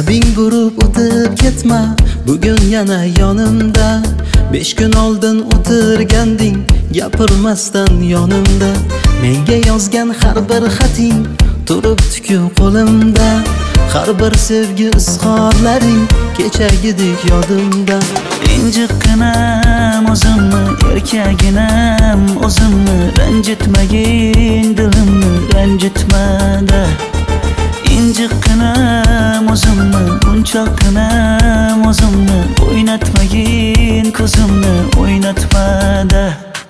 Labing burib o'tib ketma, bugun yana yonimda. 5 kun oldin o'tirganding, gapirmasdan yonimda. Menga yozgan har bir xating turibdi-ku qo'limda. Har bir sevgi izhorlaring kechagidek yodimda. Injiqqinam o'zimni, erkaginam o'zimni, ranjitmagin dilimni, ranjitmada. Injiqqinam o'zimni, munchoqqinam o'zimni, o'ynatmagin ko'zimni, o'ynatmada.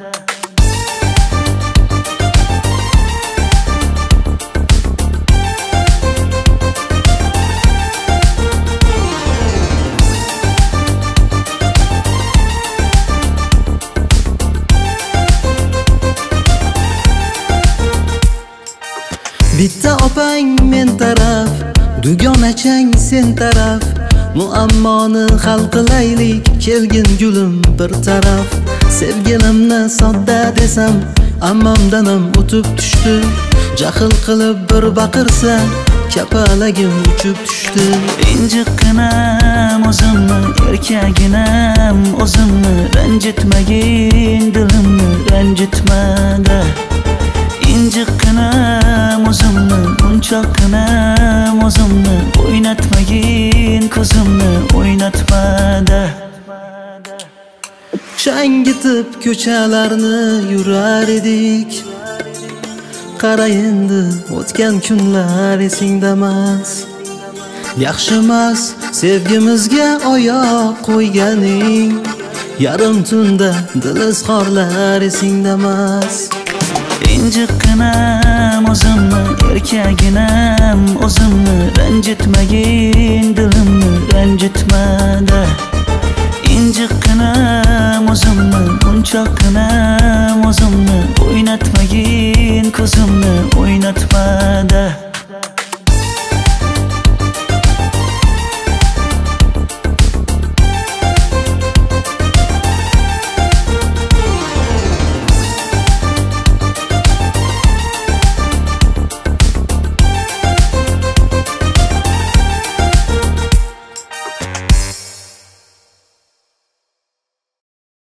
Bitta opang men taraf, dugonachang sen taraf. Muammoni hal qilaylik, kelgin gulim bir taraf. Sevgilimni sodda desam, ammamdan ham o'tib tushdi. Jahl qilib bir baqirsa, kapalagim uchib tushdi. Injiqqinam o'zimni, erkaginam o'zimni, ranjitmagin dilimni, ranjitmada. Injiqqinam o'zimni, munchoqqinam o'zimni, o'ynatmagin ko'zimni, o'ynatmada. Shangitib ko'chalarni yurar edik. Qara endi o'tgan kunlar esingdamas. Yaxshimas sevgimizga oyoq qo'yganing. Yarim tunda dil izhorlar esingdamas. Injiqqinam o'zimni, erkaginam o'zimni, ranjitmagin dilimni, ranjitmada. Injiqqinam o'zimni, munchoqqinam o'zimni,